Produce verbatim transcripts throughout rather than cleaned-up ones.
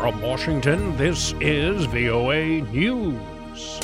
From Washington, this is V O A News.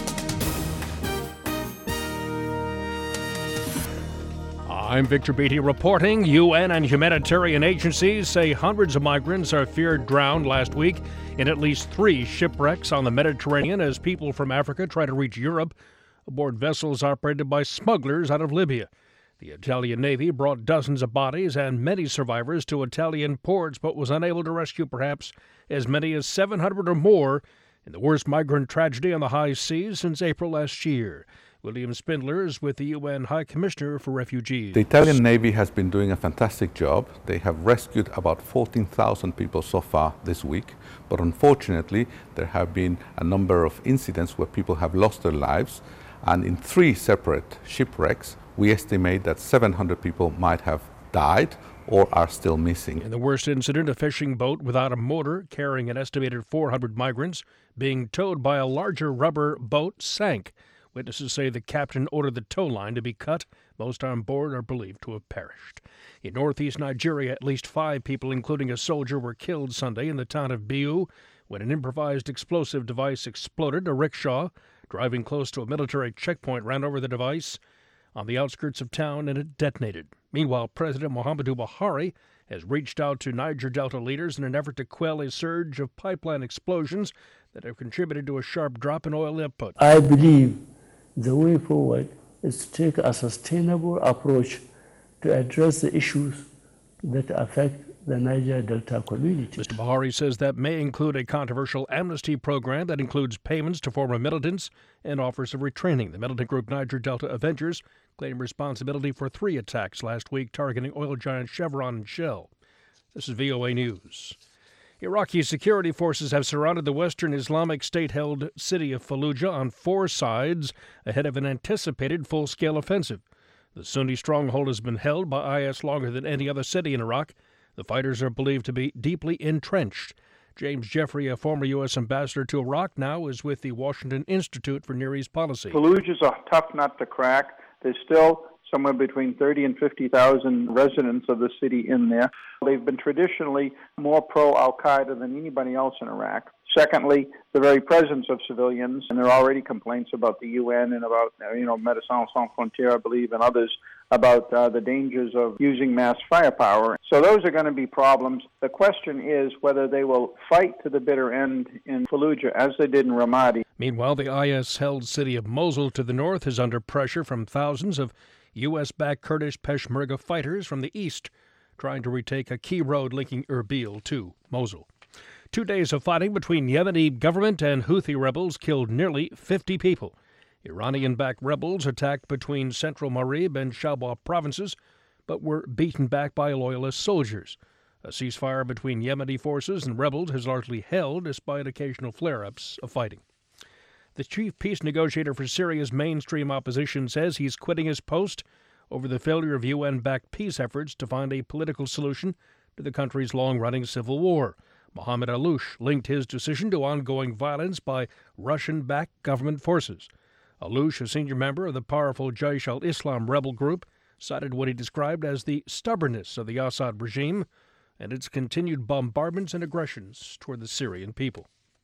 I'm Victor Beatty reporting. U N and humanitarian agencies say hundreds of migrants are feared drowned last week in at least three shipwrecks on the Mediterranean as people from Africa try to reach Europe aboard vessels operated by smugglers out of Libya. The Italian Navy brought dozens of bodies and many survivors to Italian ports, but was unable to rescue perhaps as many as seven hundred or more in the worst migrant tragedy on the high seas since April last year. William Spindler is with the U N High Commissioner for Refugees. The Italian Navy has been doing a fantastic job. They have rescued about fourteen thousand people so far this week, but unfortunately there have been a number of incidents where people have lost their lives, and in three separate shipwrecks we estimate that seven hundred people might have died or are still missing. In the worst incident, a fishing boat without a motor carrying an estimated four hundred migrants being towed by a larger rubber boat sank. Witnesses say the captain ordered the tow line to be cut. Most on board are believed to have perished. In northeast Nigeria, at least five people, including a soldier, were killed Sunday in the town of Biu when an improvised explosive device exploded. A rickshaw driving close to a military checkpoint ran over the device on the outskirts of town and it detonated. Meanwhile, President Muhammadu Buhari has reached out to Niger Delta leaders in an effort to quell a surge of pipeline explosions that have contributed to a sharp drop in oil output. I believe the way forward is to take a sustainable approach to address the issues that affect the Niger Delta community. Mister Buhari says that may include a controversial amnesty program that includes payments to former militants and offers of retraining. The militant group Niger Delta Avengers claimed responsibility for three attacks last week targeting oil giant Chevron and Shell. This is V O A News. Iraqi security forces have surrounded the Western Islamic State-held city of Fallujah on four sides ahead of an anticipated full-scale offensive. The Sunni stronghold has been held by I S longer than any other city in Iraq. The fighters are believed to be deeply entrenched. James Jeffrey, a former U S ambassador to Iraq, now is with the Washington Institute for Near East Policy. Fallujah is a tough nut to crack. There's still somewhere between thirty and fifty thousand residents of the city in there. They've been traditionally more pro-Al-Qaeda than anybody else in Iraq. Secondly, the very presence of civilians, and there are already complaints about the U N and about, you know, Médecins Sans Frontières, I believe, and others about uh, the dangers of using mass firepower. So those are going to be problems. The question is whether they will fight to the bitter end in Fallujah as they did in Ramadi. Meanwhile, the I S-held city of Mosul to the north is under pressure from thousands of U S-backed Kurdish Peshmerga fighters from the east, trying to retake a key road linking Erbil to Mosul. Two days of fighting between Yemeni government and Houthi rebels killed nearly fifty people. Iranian-backed rebels attacked between central Marib and Shabwa provinces, but were beaten back by loyalist soldiers. A ceasefire between Yemeni forces and rebels has largely held, despite occasional flare-ups of fighting. The chief peace negotiator for Syria's mainstream opposition says he's quitting his post over the failure of U N-backed peace efforts to find a political solution to the country's long-running civil war. Mohammed Aloush linked his decision to ongoing violence by Russian-backed government forces. Aloush, a senior member of the powerful Jaish al-Islam rebel group, cited what he described as the stubbornness of the Assad regime and its continued bombardments and aggressions toward the Syrian people.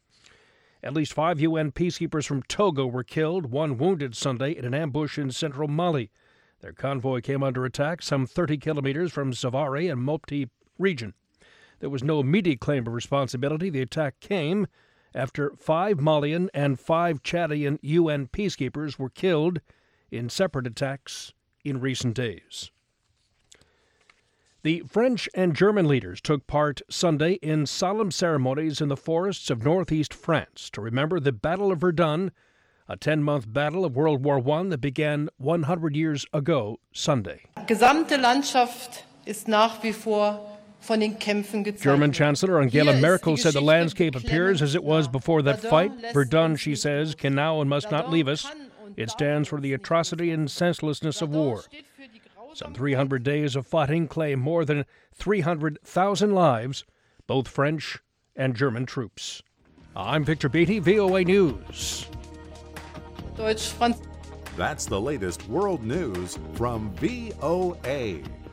At least five U N peacekeepers from Togo were killed, one wounded Sunday in an ambush in central Mali. Their convoy came under attack some thirty kilometers from Savary and Mopti region. There was no immediate claim of responsibility. The attack came after five Malian and five Chadian U N peacekeepers were killed in separate attacks in recent days. The French and German leaders took part Sunday in solemn ceremonies in the forests of northeast France to remember the Battle of Verdun, a ten-month battle of World War One that began one hundred years ago Sunday. Gesamte Landschaft ist nach wie vor von den Kämpfen gezeichnet. German Chancellor Angela Merkel said the landscape appears as it was before that fight. Verdun, she says, can now and must not leave us. It stands for the atrocity and senselessness of war. Some three hundred days of fighting claim more than three hundred thousand lives, both French and German troops. I'm Victor Beatty, V O A News. Deutsch, Franz- That's the latest world news from V O A.